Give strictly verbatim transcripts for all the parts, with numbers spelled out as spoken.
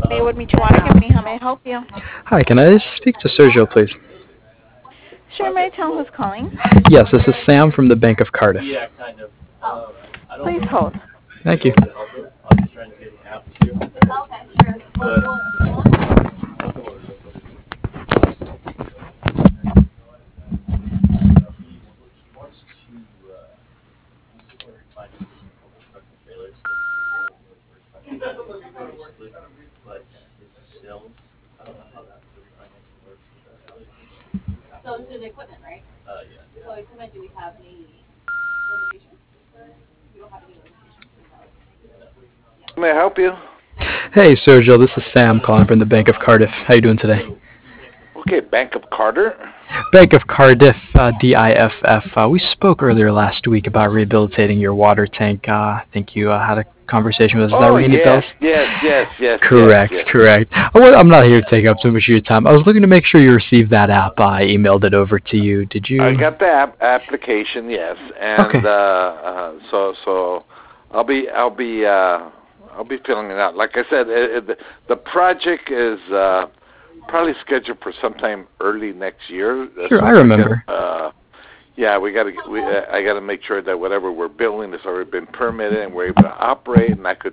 Maywood Mutual Water Company. How may I help you? Hi, can I speak to Sergio, please? Sure, may I tell who's calling? Yes, this is Sam from the Bank of Cardiff. Please hold. Thank you. May I help you? Hey, Sergio, this is Sam calling from the Bank of Cardiff. How you doing today? Okay, Bank of Carter. Bank of Cardiff, uh, D I F F. Uh, we spoke earlier last week about rehabilitating your water tank. Uh, I think you uh, had a conversation with us. Does that Oh ring any bells? yes, yes, yes, yes, yes, Correct, yes. correct. Oh, well, I'm not here to take up too much of your time. I was looking to make sure you received that app. I emailed it over to you. Did I you? got the app application, yes, Okay. and uh, uh, so so I'll be I'll be uh, I'll be filling it out. Like I said, it, it, the project is uh, probably scheduled for sometime early next year. As Sure, I soon as remember. get, uh, yeah, we got to. We, uh, I got to make sure that whatever we're building has already been permitted and we're able to operate, and I could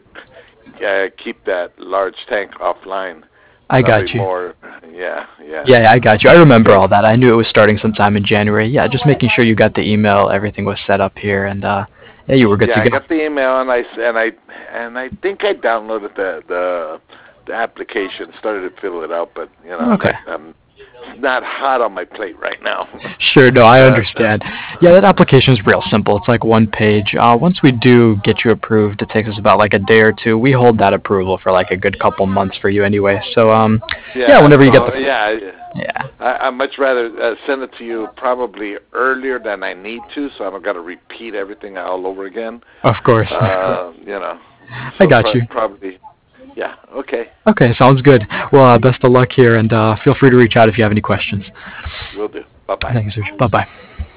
uh, keep that large tank offline. I That'll got be you. more. Yeah, yeah. Yeah, yeah, I got you. I remember Okay. all that. I knew it was starting sometime in January. Yeah, just making sure you got the email, everything was set up here, and uh, yeah, you were good Yeah, to I go. got the email and I s- and I and I think I downloaded the the the application, started to fill it out, but you know, I'm Okay. not I'm it's not hot on my plate right now. Sure, no, I but uh, understand. Yeah, that application is real simple. It's like one page. Uh, once we do get you approved, it takes us about like a day or two. We hold that approval for like a good couple months for you anyway. So, um, yeah, yeah, whenever you get so the, yeah, yeah, I, I much rather uh, send it to you probably earlier than I need to, so I don't got to repeat everything all over again. of course. Uh, you know, I so got pro- you. probably yeah. Okay, Okay, sounds good. Well, uh, best of luck here, and uh, feel free to reach out if you have any questions. we'll do. Bye bye. Thank you, sir. Bye bye.